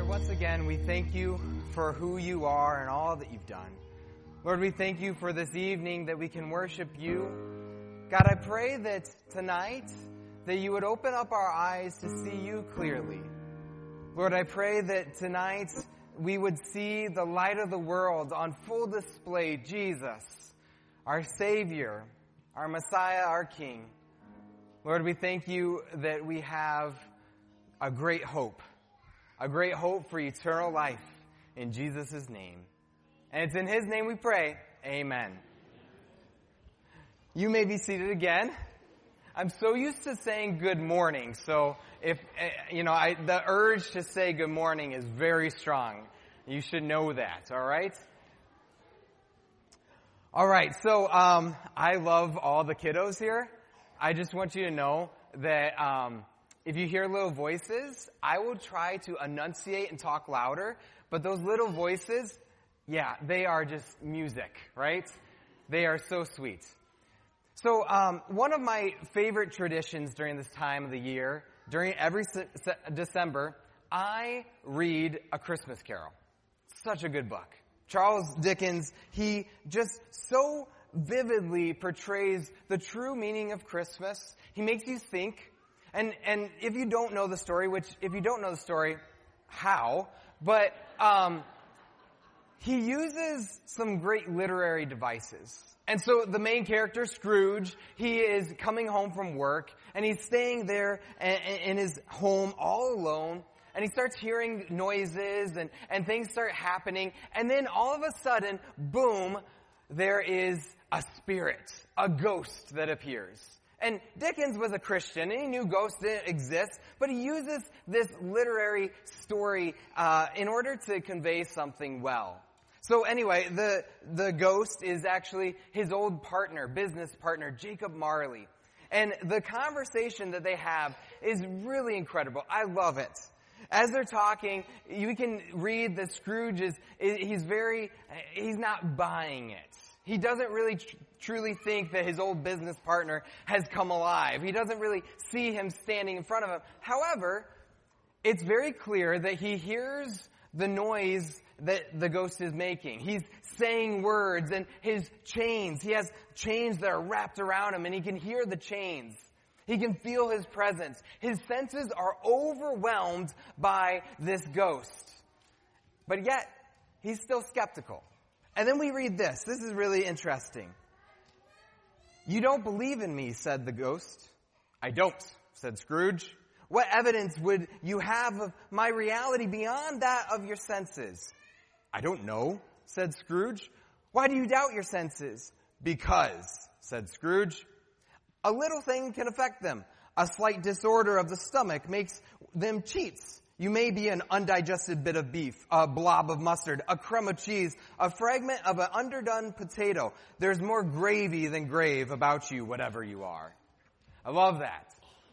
Lord, once again, we thank you for who you are and all that you've done. Lord, we thank you for this evening that we can worship you. God, I pray that tonight that you would open up our eyes to see you clearly. Lord, I pray that tonight we would see the light of the world on full display, Jesus, our Savior, our Messiah, our King. Lord, we thank you that we have a great hope for eternal life in Jesus' name. And it's in his name we pray. Amen. You may be seated again. I'm so used to saying good morning, so if, the urge to say good morning is very strong. You should know that, all right? All right, so I love all the kiddos here. I just want you to know that if you hear little voices, I will try to enunciate and talk louder, but those little voices, yeah, they are just music, right? They are so sweet. So one of my favorite traditions during this time of the year, during every December, I read A Christmas Carol. Such a good book. Charles Dickens, he just so vividly portrays the true meaning of Christmas. He makes you think. And if you don't know the story, how? But he uses some great literary devices. And so the main character, Scrooge, he is coming home from work, and he's staying there in his home all alone, and he starts hearing noises, and things start happening, and then all of a sudden, boom, there is a spirit, a ghost that appears. And Dickens was a Christian, and he knew ghosts didn't exist, but he uses this literary story in order to convey something well. So anyway, the ghost is actually his old partner, business partner, Jacob Marley. And the conversation that they have is really incredible. I love it. As they're talking, you can read that Scrooge he's not buying it. He doesn't really truly think that his old business partner has come alive. He doesn't really see him standing in front of him. However, it's very clear that he hears the noise that the ghost is making. He's saying words, and he has chains that are wrapped around him, and he can hear the chains. He can feel his presence. His senses are overwhelmed by this ghost. But yet, he's still skeptical. And then we read this. This is really interesting. "You don't believe in me," said the ghost. "I don't," said Scrooge. "What evidence would you have of my reality beyond that of your senses?" "I don't know," said Scrooge. "Why do you doubt your senses?" "Because," said Scrooge, "a little thing can affect them. A slight disorder of the stomach makes them cheats. You may be an undigested bit of beef, a blob of mustard, a crumb of cheese, a fragment of an underdone potato. There's more gravy than grave about you, whatever you are." I love that.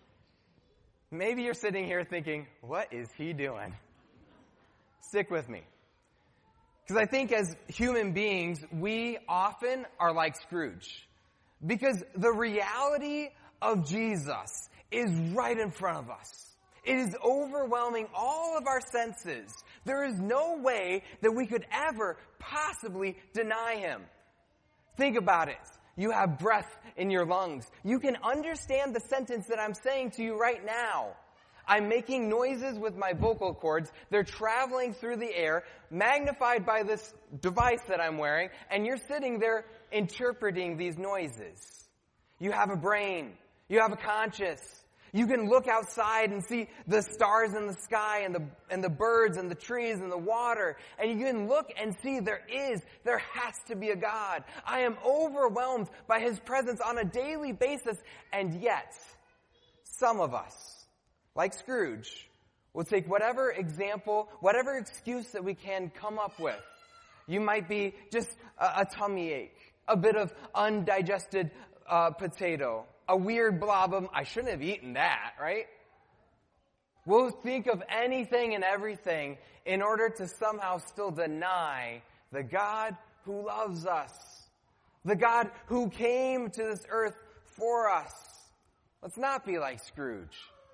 Maybe you're sitting here thinking, what is he doing? Stick with me. Because I think as human beings, we often are like Scrooge. Because the reality of Jesus is right in front of us. It is overwhelming all of our senses. There is no way that we could ever possibly deny him. Think about it. You have breath in your lungs. You can understand the sentence that I'm saying to you right now. I'm making noises with my vocal cords. They're traveling through the air, magnified by this device that I'm wearing, and you're sitting there interpreting these noises. You have a brain. You have a conscience. You can look outside and see the stars in the sky and the birds and the trees and the water. And you can look and see there has to be a God. I am overwhelmed by his presence on a daily basis. And yet, some of us, like Scrooge, will take whatever example, whatever excuse that we can come up with. You might be just a tummy ache, a bit of undigested potato, a weird blob of, I shouldn't have eaten that, right? We'll think of anything and everything in order to somehow still deny the God who loves us, the God who came to this earth for us. Let's not be like Scrooge.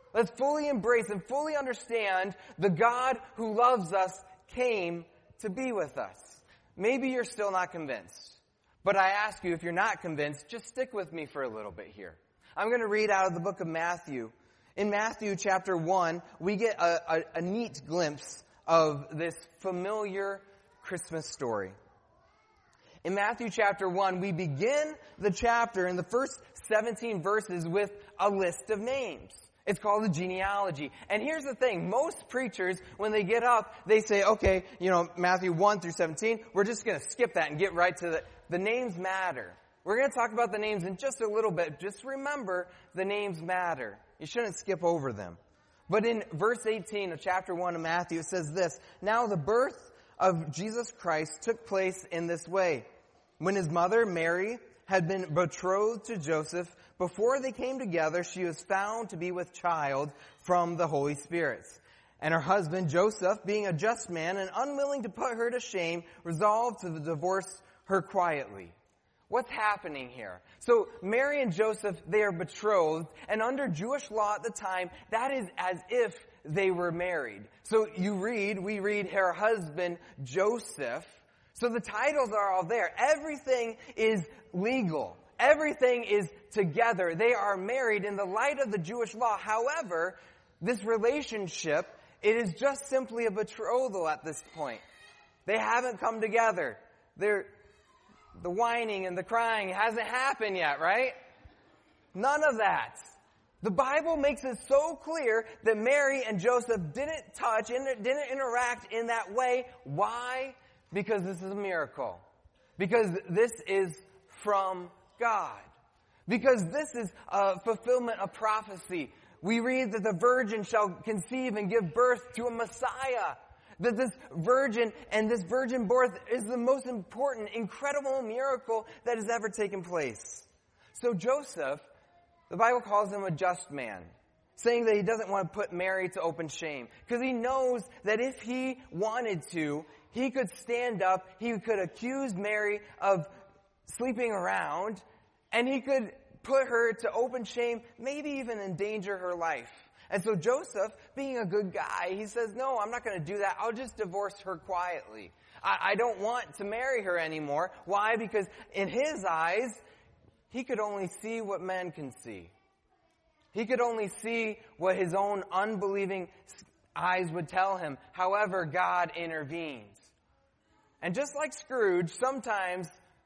Let's fully embrace and fully understand the God who loves us came to be with us. Maybe you're still not convinced, but I ask you, if you're not convinced, just stick with me for a little bit here. I'm going to read out of the book of Matthew. In Matthew chapter 1, we get a neat glimpse of this familiar Christmas story. In Matthew chapter 1, we begin the chapter in the first 17 verses with a list of names. It's called a genealogy. And here's the thing. Most preachers, when they get up, they say, okay, Matthew 1 through 17, we're just going to skip that and get right to the names matter. We're going to talk about the names in just a little bit. Just remember, the names matter. You shouldn't skip over them. But in verse 18 of chapter 1 of Matthew, it says this, "Now the birth of Jesus Christ took place in this way. When his mother, Mary, had been betrothed to Joseph, before they came together, she was found to be with child from the Holy Spirit. And her husband, Joseph, being a just man and unwilling to put her to shame, resolved to divorce her quietly." What's happening here? So Mary and Joseph, they are betrothed, and under Jewish law at the time, that is as if they were married. So we read her husband, Joseph. So the titles are all there. Everything is legal. Everything is together. They are married in the light of the Jewish law. However, this relationship, it is just simply a betrothal at this point. They haven't come together. The whining and the crying hasn't happened yet, right? None of that. The Bible makes it so clear that Mary and Joseph didn't touch and didn't interact in that way. Why? Because this is a miracle. Because this is from God. Because this is a fulfillment of prophecy. We read that the virgin shall conceive and give birth to a Messiah. That this virgin and this virgin birth is the most important, incredible miracle that has ever taken place. So Joseph, the Bible calls him a just man, saying that he doesn't want to put Mary to open shame. Because he knows that if he wanted to, he could stand up, he could accuse Mary of sleeping around, and he could put her to open shame, maybe even endanger her life. And so Joseph, being a good guy, he says, no, I'm not going to do that. I'll just divorce her quietly. I don't want to marry her anymore. Why? Because in his eyes, he could only see what men can see. He could only see what his own unbelieving eyes would tell him. However, God intervenes. And just like Scrooge, sometimes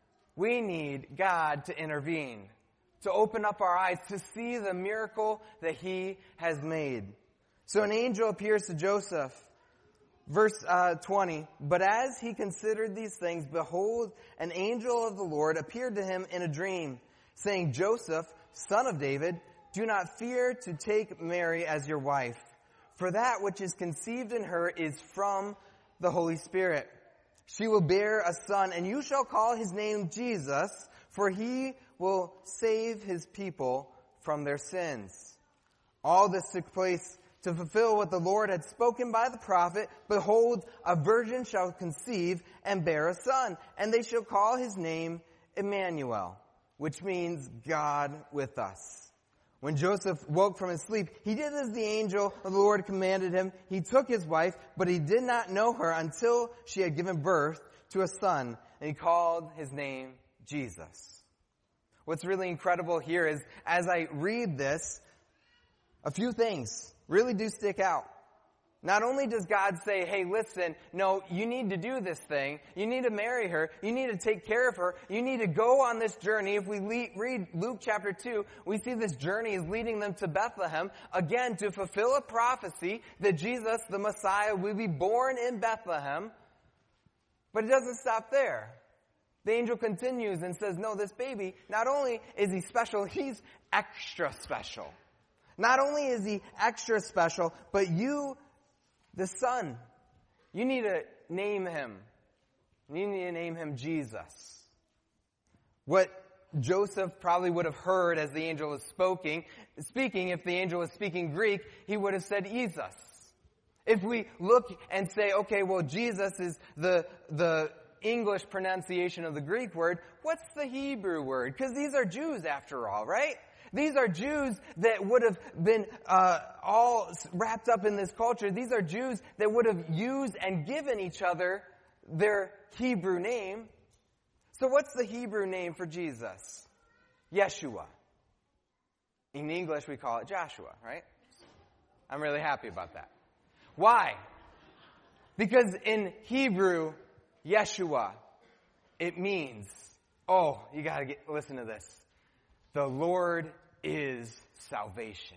we need God to intervene, to open up our eyes, to see the miracle that he has made. So an angel appears to Joseph. Verse 20, "But as he considered these things, behold, an angel of the Lord appeared to him in a dream, saying, 'Joseph, son of David, do not fear to take Mary as your wife, for that which is conceived in her is from the Holy Spirit. She will bear a son, and you shall call his name Jesus, for he will save his people from their sins.' All this took place to fulfill what the Lord had spoken by the prophet. 'Behold, a virgin shall conceive and bear a son, and they shall call his name Emmanuel,' which means God with us. When Joseph woke from his sleep, he did as the angel of the Lord commanded him. He took his wife, but he did not know her until she had given birth to a son, and he called his name Jesus." What's really incredible here is, as I read this, a few things really do stick out. Not only does God say, hey, listen, no, you need to do this thing. You need to marry her. You need to take care of her. You need to go on this journey. If we read Luke chapter 2, we see this journey is leading them to Bethlehem, again, to fulfill a prophecy that Jesus, the Messiah, will be born in Bethlehem. But it doesn't stop there. The angel continues and says, no, this baby, not only is he special, he's extra special. Not only is he extra special, but you, the son, you need to name him. You need to name him Jesus. What Joseph probably would have heard as the angel was speaking, if the angel was speaking Greek, he would have said Jesus. If we look and say, okay, well, Jesus is the English pronunciation of the Greek word, what's the Hebrew word? Because these are Jews after all, right? These are Jews that would have been all wrapped up in this culture. These are Jews that would have used and given each other their Hebrew name. So what's the Hebrew name for Jesus? Yeshua. In English, we call it Joshua, right? I'm really happy about that. Why? Because in Hebrew, Yeshua, it means, you gotta listen to this. The Lord is salvation.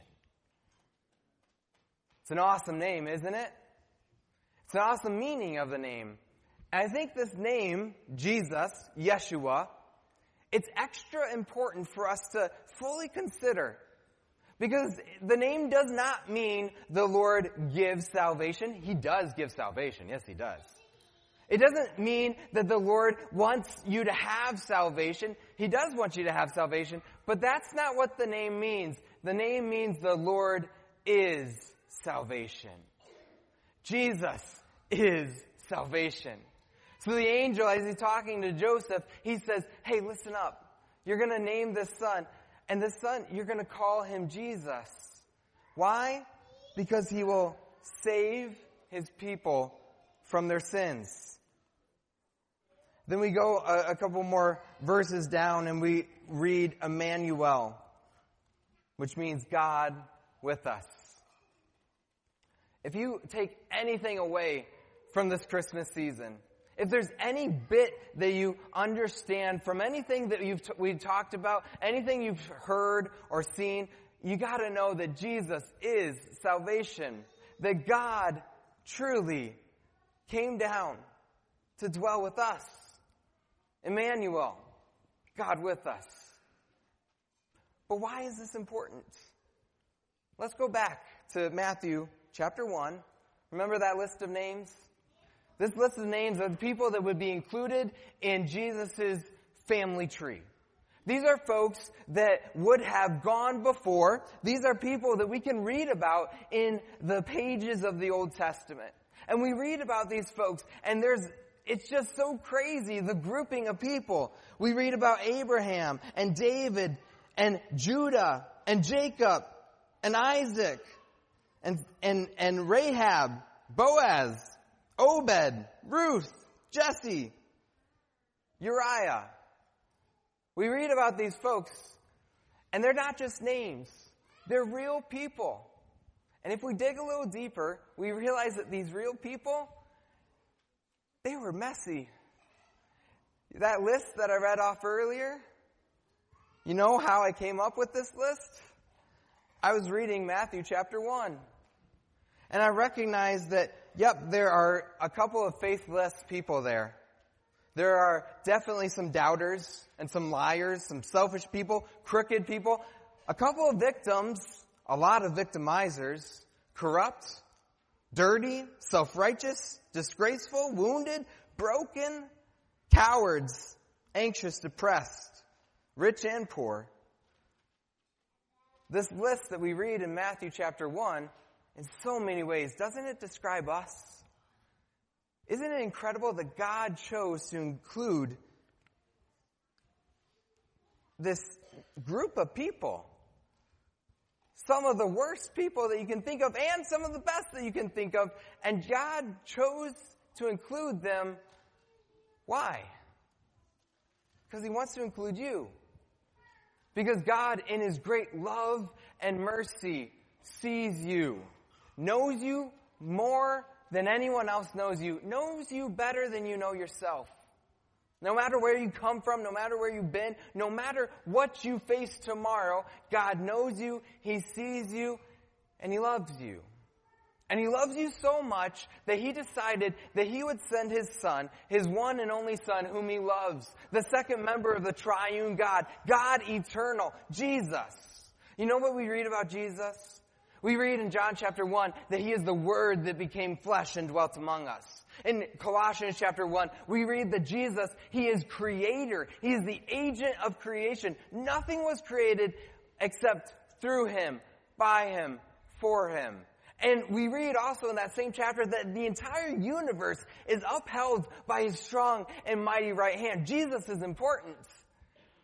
It's an awesome name, isn't it? It's an awesome meaning of the name. And I think this name, Jesus, Yeshua, it's extra important for us to fully consider. Because the name does not mean the Lord gives salvation. He does give salvation. Yes, He does. It doesn't mean that the Lord wants you to have salvation. He does want you to have salvation, but that's not what the name means. The name means the Lord is salvation. Jesus is salvation. So the angel, as he's talking to Joseph, he says, hey, listen up. You're going to name this son. And this son, you're going to call him Jesus. Why? Because he will save his people from their sins. Then we go a couple more verses down and we read Emmanuel, which means God with us. If you take anything away from this Christmas season, if there's any bit that you understand from anything that we've talked about, anything you've heard or seen, you got to know that Jesus is salvation. That God truly came down to dwell with us. Emmanuel, God with us. But why is this important? Let's go back to Matthew chapter 1. Remember that list of names? This list of names are the people that would be included in Jesus' family tree. These are folks that would have gone before. These are people that we can read about in the pages of the Old Testament. And we read about these folks, and it's just so crazy, the grouping of people. We read about Abraham and David and Judah and Jacob and Isaac and Rahab, Boaz, Obed, Ruth, Jesse, Uriah. We read about these folks, and they're not just names. They're real people. And if we dig a little deeper, we realize that these real people, they were messy. That list that I read off earlier, you know how I came up with this list? I was reading Matthew chapter 1. And I recognized that, there are a couple of faithless people there. There are definitely some doubters and some liars, some selfish people, crooked people, a couple of victims, a lot of victimizers, corrupt, dirty, self-righteous, disgraceful, wounded, broken, cowards, anxious, depressed, rich and poor. This list that we read in Matthew chapter 1, in so many ways, doesn't it describe us? Isn't it incredible that God chose to include this group of people? Some of the worst people that you can think of and some of the best that you can think of. And God chose to include them. Why? Because He wants to include you. Because God, in His great love and mercy, sees you, knows you more than anyone else knows you better than you know yourself. No matter where you come from, no matter where you've been, no matter what you face tomorrow, God knows you, He sees you, and He loves you. And He loves you so much that He decided that He would send His Son, His one and only Son, whom He loves, the second member of the triune God, God eternal, Jesus. You know what we read about Jesus? We read in John chapter 1 that He is the Word that became flesh and dwelt among us. In Colossians chapter 1, we read that Jesus, He is creator. He is the agent of creation. Nothing was created except through Him, by Him, for Him. And we read also in that same chapter that the entire universe is upheld by His strong and mighty right hand. Jesus is important.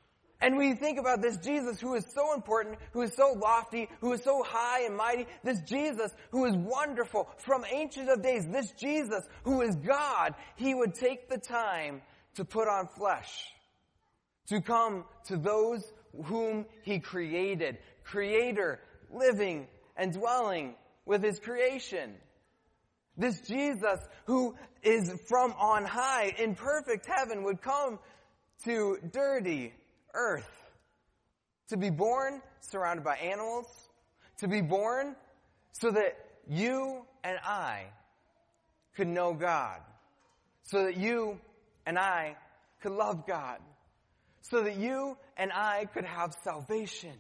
And we think about this Jesus who is so important, who is so lofty, who is so high and mighty, this Jesus who is wonderful from ancient of days, this Jesus who is God, he would take the time to put on flesh, to come to those whom he created, creator, living and dwelling with his creation. This Jesus who is from on high in perfect heaven would come to dirty earth, to be born surrounded by animals, to be born so that you and I could know God, so that you and I could love God, so that you and I could have salvation.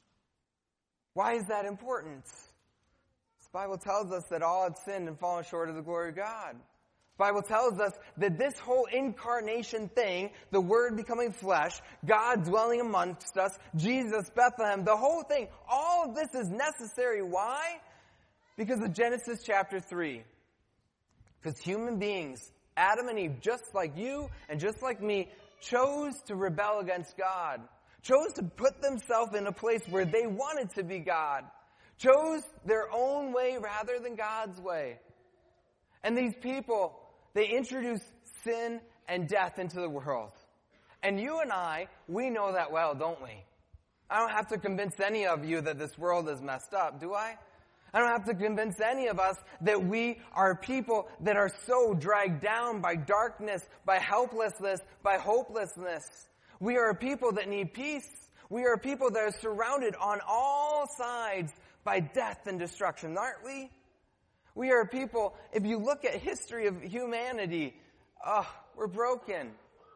Why is that important? The Bible tells us that all have sinned and fallen short of the glory of God. The Bible tells us that this whole incarnation thing, the Word becoming flesh, God dwelling amongst us, Jesus, Bethlehem, the whole thing, all of this is necessary. Why? Because of Genesis chapter 3. Because human beings, Adam and Eve, just like you and just like me, chose to rebel against God, chose to put themselves in a place where they wanted to be God, chose their own way rather than God's way. And these people, they introduced sin and death into the world. And you and I, we know that well, don't we? I don't have to convince any of you that this world is messed up, do I? I don't have to convince any of us that we are people that are so dragged down by darkness, by helplessness, by hopelessness. We are a people that need peace. We are a people that are surrounded on all sides by death and destruction, aren't we? We are a people, if you look at history of humanity, we're broken.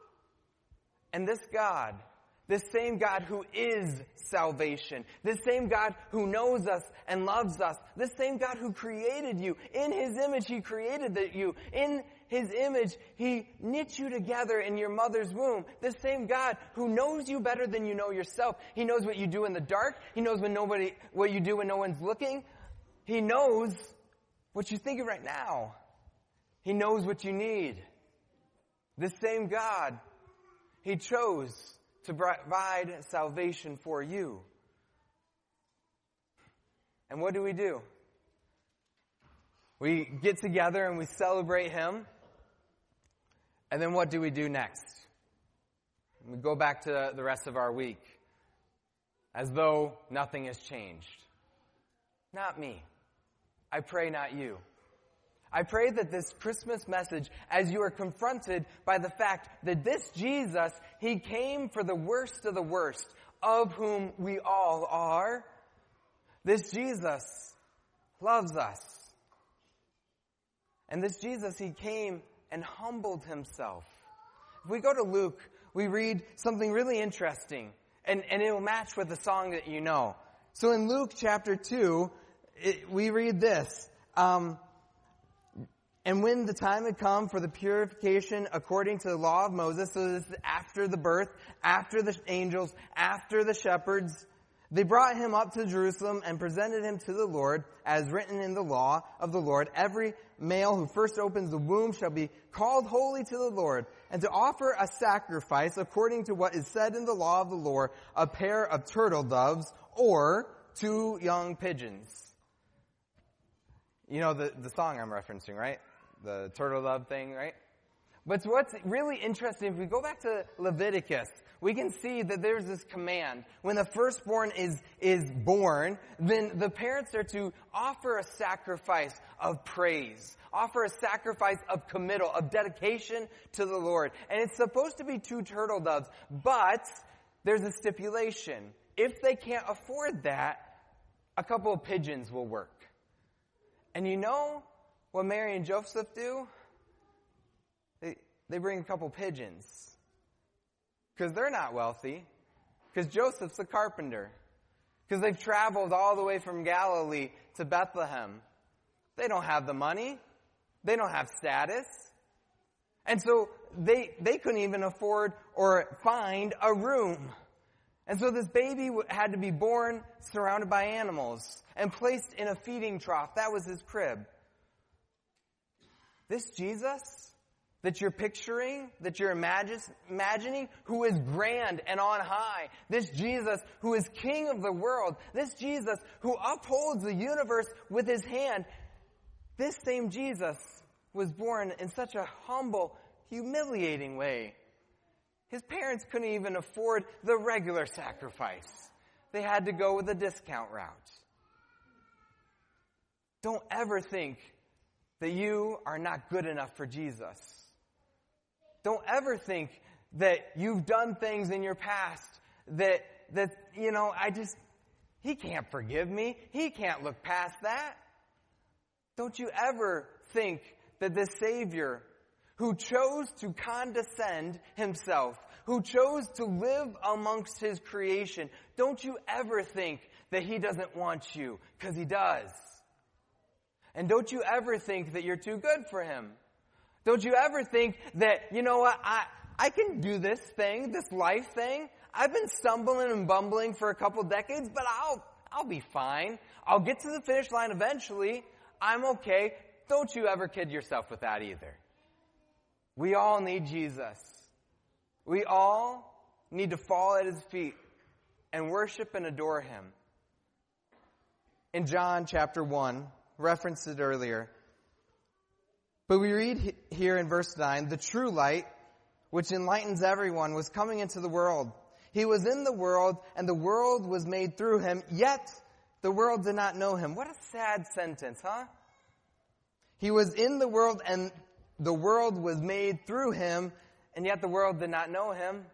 And this God, this same God who is salvation, this same God who knows us and loves us, this same God who created you, in His image He created you, in His image He knit you together in your mother's womb, this same God who knows you better than you know yourself. He knows what you do in the dark. He knows what you do when no one's looking. He knows what you're thinking right now. He knows what you need. This same God, He chose to provide salvation for you. And what do? We get together and we celebrate Him. And then what do we do next? We go back to the rest of our week as though nothing has changed. Not me. I pray not you. I pray that this Christmas message, as you are confronted by the fact that this Jesus, He came for the worst of the worst, of whom we all are. This Jesus loves us. And this Jesus, He came and humbled Himself. If we go to Luke, we read something really interesting, and it will match with the song that you know. So in Luke chapter 2, we read this. And when the time had come for the purification according to the law of Moses, so this is after the birth, after the angels, after the shepherds, they brought Him up to Jerusalem and presented Him to the Lord, as written in the law of the Lord. Every male who first opens the womb shall be called holy to the Lord, and to offer a sacrifice according to what is said in the law of the Lord, a pair of turtle doves or 2 young pigeons. You know the song I'm referencing, right? The turtle dove thing, right? But what's really interesting, if we go back to Leviticus, we can see that there's this command. When the firstborn is born, then the parents are to offer a sacrifice of praise, offer a sacrifice of committal, of dedication to the Lord. And it's supposed to be 2 turtle doves, but there's a stipulation. If they can't afford that, a couple of pigeons will work. And you know what Mary and Joseph do? They bring a couple pigeons. Because they're not wealthy. Because Joseph's a carpenter. Because they've traveled all the way from Galilee to Bethlehem. They don't have the money. They don't have status. And so they couldn't even afford or find a room. And so this baby had to be born surrounded by animals and placed in a feeding trough. That was His crib. This Jesus, that you're picturing, that you're imagining, who is grand and on high. This Jesus who is King of the world. This Jesus who upholds the universe with his hand. This same Jesus was born in such a humble, humiliating way. His parents couldn't even afford the regular sacrifice. They had to go with a discount route. Don't ever think that you are not good enough for Jesus. Don't ever think that you've done things in your past that he can't forgive me. He can't look past that. Don't you ever think that this Savior who chose to condescend himself, who chose to live amongst his creation, don't you ever think that he doesn't want you, because he does. And don't you ever think that you're too good for him. Don't you ever think that, you know what, I can do this thing, this life thing. I've been stumbling and bumbling for a couple decades, but I'll be fine. I'll get to the finish line eventually. I'm okay. Don't you ever kid yourself with that either. We all need Jesus. We all need to fall at his feet and worship and adore him. In John chapter 1, referenced it earlier, but we read here in verse 9, the true light, which enlightens everyone, was coming into the world. He was in the world, and the world was made through him, yet the world did not know him. What a sad sentence, huh? He was in the world, and the world was made through him, and yet the world did not know him.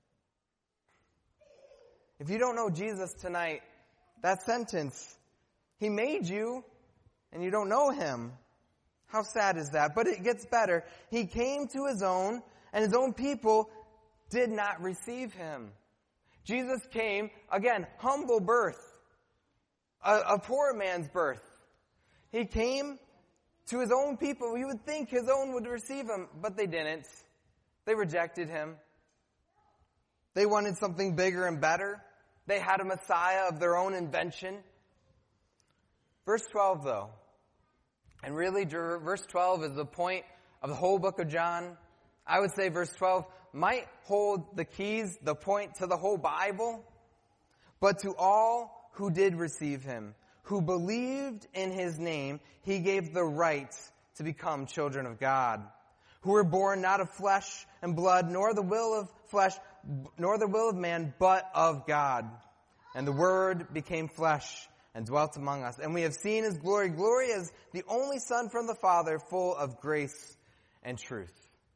If you don't know Jesus tonight, that sentence, he made you, and you don't know him. How sad is that? But it gets better. He came to his own, and his own people did not receive him. Jesus came, again, humble birth, a poor man's birth. He came to his own people. You would think his own would receive him, but they didn't. They rejected him. They wanted something bigger and better. They had a Messiah of their own invention. Verse 12, though, and really verse 12 is the point of the whole book of John. I would say verse 12 might hold the keys, the point to the whole Bible. But to all who did receive him, who believed in his name, he gave the right to become children of God, who were born not of flesh and blood, nor the will of flesh, nor the will of man, but of God. And the Word became flesh and dwelt among us. And we have seen his glory, glory as the only Son from the Father, full of grace and truth.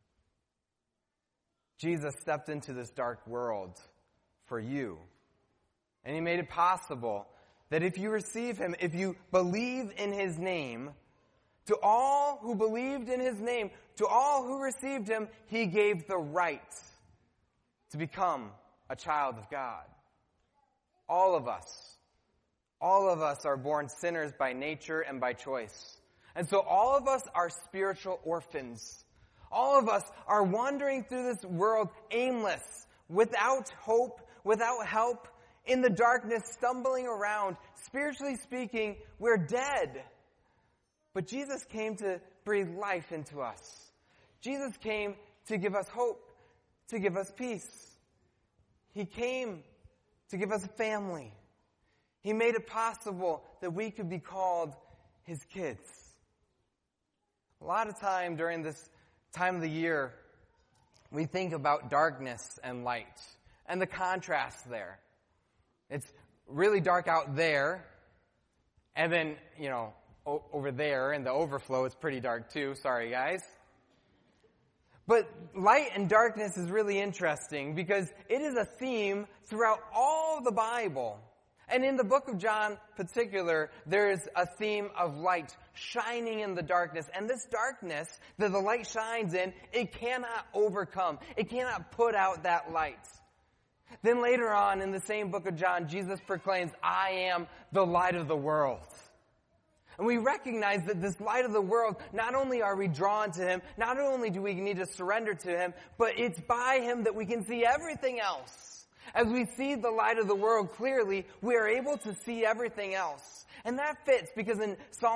Jesus stepped into this dark world for you. And he made it possible that if you receive him, if you believe in his name, to all who believed in his name, to all who received him, he gave the right to become a child of God. All of us are born sinners by nature and by choice. And so all of us are spiritual orphans. All of us are wandering through this world aimless, without hope, without help, in the darkness, stumbling around. Spiritually speaking, we're dead. But Jesus came to breathe life into us. Jesus came to give us hope, to give us peace. He came to give us a family. He made it possible that we could be called his kids. A lot of time during this time of the year, we think about darkness and light and the contrast there. It's really dark out there, and then, over there in the overflow, it's pretty dark too. Sorry, guys. But light and darkness is really interesting because it is a theme throughout all the Bible. And in the book of John in particular, there is a theme of light shining in the darkness. And this darkness that the light shines in, it cannot overcome. It cannot put out that light. Then later on in the same book of John, Jesus proclaims, I am the light of the world. And we recognize that this light of the world, not only are we drawn to him, not only do we need to surrender to him, but it's by him that we can see everything else. As we see the light of the world clearly, we are able to see everything else. And that fits because in Psalm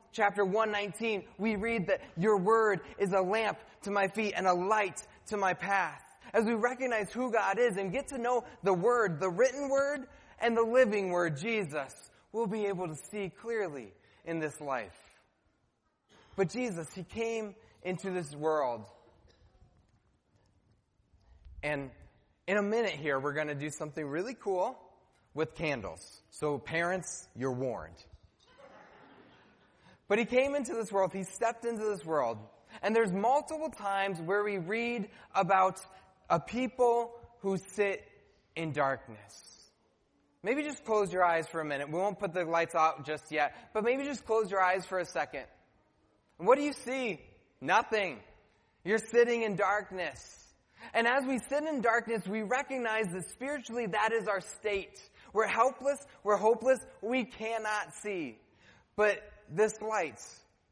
chapter 119, we read that your word is a lamp to my feet and a light to my path. As we recognize who God is and get to know the word, the written word and the living word, Jesus, we'll be able to see clearly in this life. But Jesus, he came into this world. And in a minute here, we're going to do something really cool with candles. So parents, you're warned. But he came into this world, he stepped into this world. And there's multiple times where we read about a people who sit in darkness. Maybe just close your eyes for a minute. We won't put the lights out just yet, but maybe just close your eyes for a second. What do you see? Nothing. You're sitting in darkness. And as we sit in darkness, we recognize that spiritually that is our state. We're helpless, we're hopeless, we cannot see. But this light,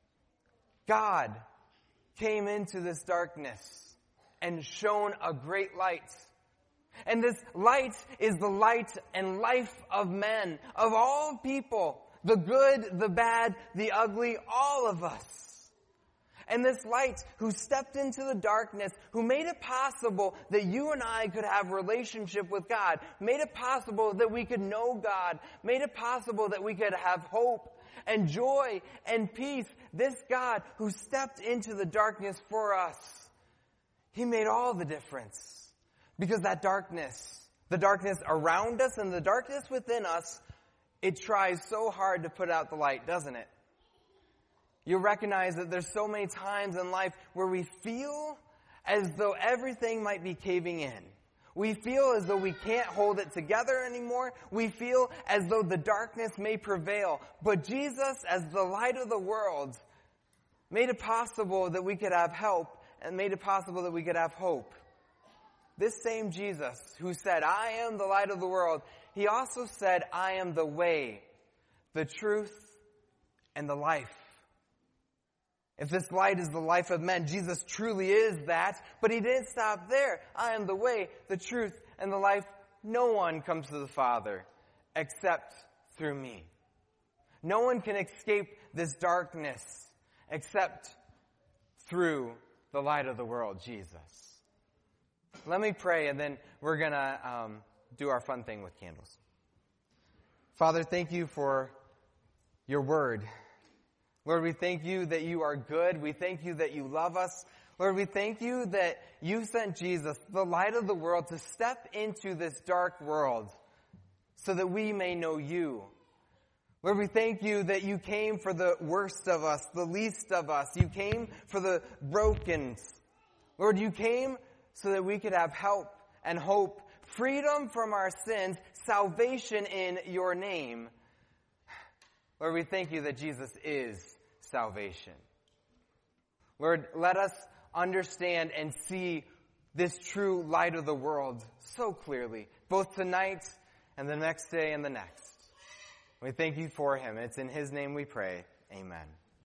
God came into this darkness and shone a great light. And this light is the light and life of men, of all people, the good, the bad, the ugly, all of us. And this light who stepped into the darkness, who made it possible that you and I could have relationship with God, made it possible that we could know God, made it possible that we could have hope and joy and peace. This God who stepped into the darkness for us, he made all the difference. Because that darkness, the darkness around us and the darkness within us, it tries so hard to put out the light, doesn't it? You recognize that there's so many times in life where we feel as though everything might be caving in. We feel as though we can't hold it together anymore. We feel as though the darkness may prevail. But Jesus, as the light of the world, made it possible that we could have help and made it possible that we could have hope. This same Jesus who said, I am the light of the world, he also said, I am the way, the truth, and the life. If this light is the life of men, Jesus truly is that, but he didn't stop there. I am the way, the truth, and the life. No one comes to the Father except through me. No one can escape this darkness except through the light of the world, Jesus. Let me pray, and then we're going to do our fun thing with candles. Father, thank you for your word. Lord, we thank you that you are good. We thank you that you love us. Lord, we thank you that you sent Jesus, the light of the world, to step into this dark world so that we may know you. Lord, we thank you that you came for the worst of us, the least of us. You came for the broken. Lord, you came so that we could have help and hope, freedom from our sins, salvation in your name. Lord, we thank you that Jesus is salvation. Lord, let us understand and see this true light of the world so clearly, both tonight and the next day and the next. We thank you for him. It's in his name we pray. Amen.